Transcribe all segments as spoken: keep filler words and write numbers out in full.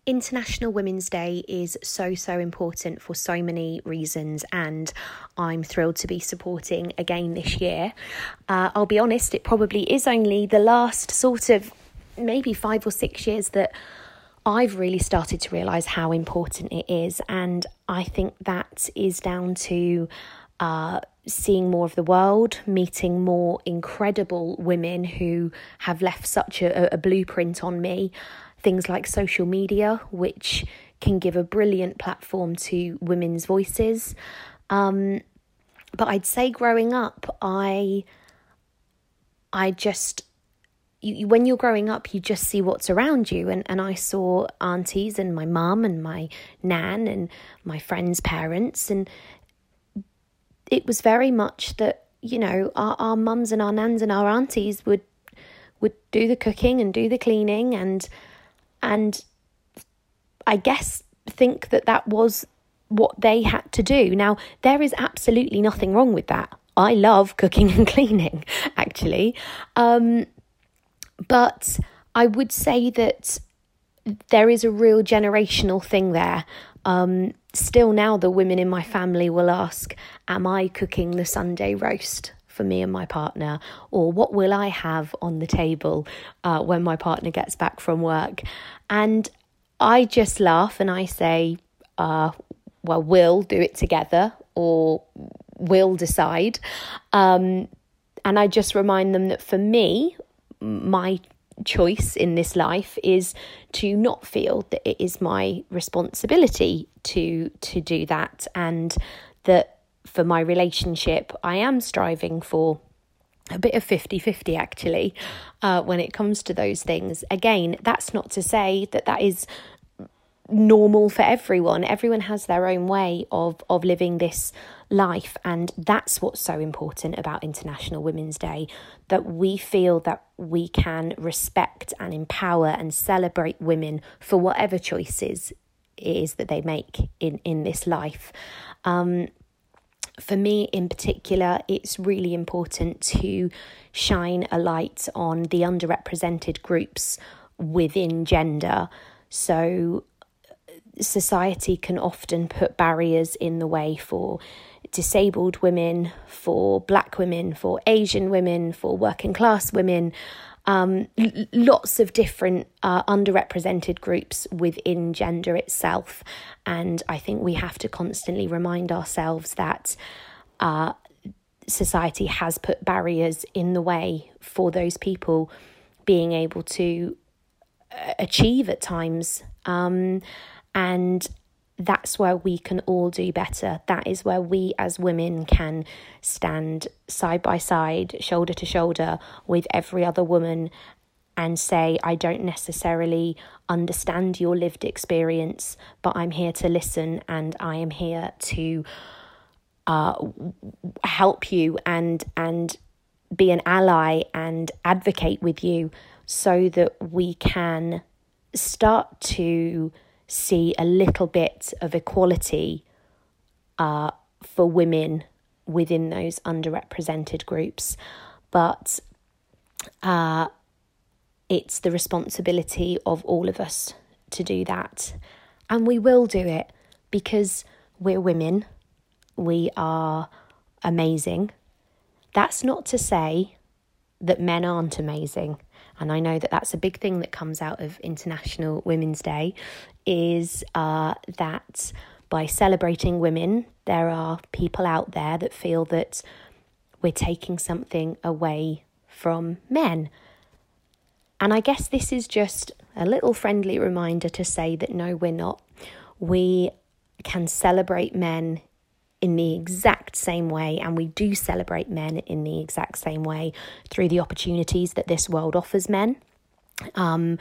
International Women's Day is so, so important for so many reasons, and I'm thrilled to be supporting again this year. Uh, I'll be honest, it probably is only the last sort of maybe five or six years that I've really started to realise how important it is, and I think that is down to uh, seeing more of the world, meeting more incredible women who have left such a, a blueprint on me. Things like social media, which can give a brilliant platform to women's voices. Um, but I'd say growing up, I, I just, you, when you're growing up, you just see what's around you. And, and I saw aunties and my mum and my nan and my friends' parents. And it was very much that, you know, our, our mums and our nans and our aunties would, would do the cooking and do the cleaning and And I guess think that that was what they had to do. Now, there is absolutely nothing wrong with that. I love cooking and cleaning, actually. Um, but I would say that there is a real generational thing there. Um, still now, the women in my family will ask, am I cooking the Sunday roast for me and my partner, or what will I have on the table uh, when my partner gets back from work? And I just laugh and I say, uh, well, we'll do it together, or we'll decide. Um, and I just remind them that for me, my choice in this life is to not feel that it is my responsibility to to do that, and that for my relationship, I am striving for a bit of fifty-fifty actually, uh, when it comes to those things. Again, that's not to say that that is normal for everyone. Everyone has their own way of, of living this life. And that's what's so important about International Women's Day, that we feel that we can respect and empower and celebrate women for whatever choices it is that they make in, in this life. Um, For me in particular, it's really important to shine a light on the underrepresented groups within gender. So society can often put barriers in the way for disabled women, for Black women, for Asian women, for working class women, um, l- lots of different uh, underrepresented groups within gender itself. And I think we have to constantly remind ourselves that uh, society has put barriers in the way for those people being able to achieve at times. Um, and that's where we can all do better. That is where we as women can stand side by side, shoulder to shoulder with every other woman and say, I don't necessarily understand your lived experience, but I'm here to listen, and I am here to uh, help you and and be an ally and advocate with you, so that we can start to see a little bit of equality uh, for women within those underrepresented groups. But uh, it's the responsibility of all of us to do that. And we will do it because we're women. We are amazing. That's not to say that men aren't amazing. And I know that that's a big thing that comes out of International Women's Day, is uh, that by celebrating women, there are people out there that feel that we're taking something away from men. And I guess this is just a little friendly reminder to say that no, we're not. We can celebrate men in the exact same way, and we do celebrate men in the exact same way through the opportunities that this world offers men, um,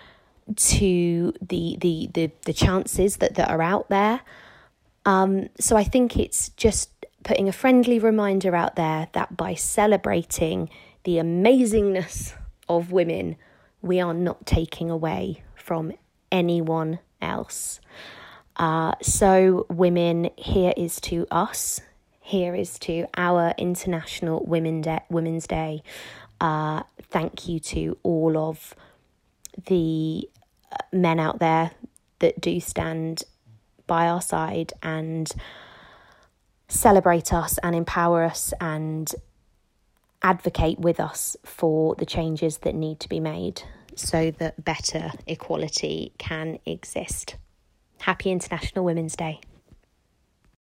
to the the the the chances that, that are out there. Um, so I think it's just putting a friendly reminder out there that by celebrating the amazingness of women, we are not taking away from anyone else. Uh, so women, here is to us. Here is to our International Women De- Women's Day. Uh, thank you to all of the men out there that do stand by our side and celebrate us and empower us and advocate with us for the changes that need to be made so that better equality can exist. Happy International Women's Day.